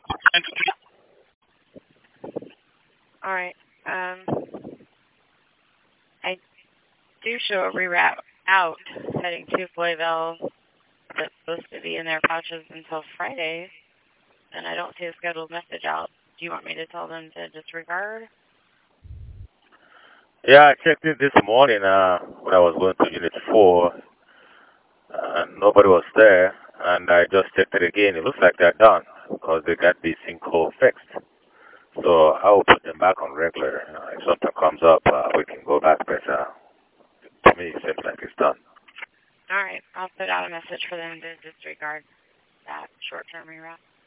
All right. I do show a reroute out heading to Flayville that's supposed to be in their pouches until Friday, and I don't see a scheduled message out. Do you want me to tell them to disregard? Yeah, I checked it this morning when I was going to Unit 4. Nobody was there, and I just checked it again. It looks like they're done because they got the sinkhole fixed. So I will put them back on regular. If something comes up, we can go back, but to me, it seems like it's done. All right. I'll put out a message for them to disregard that short-term reroute.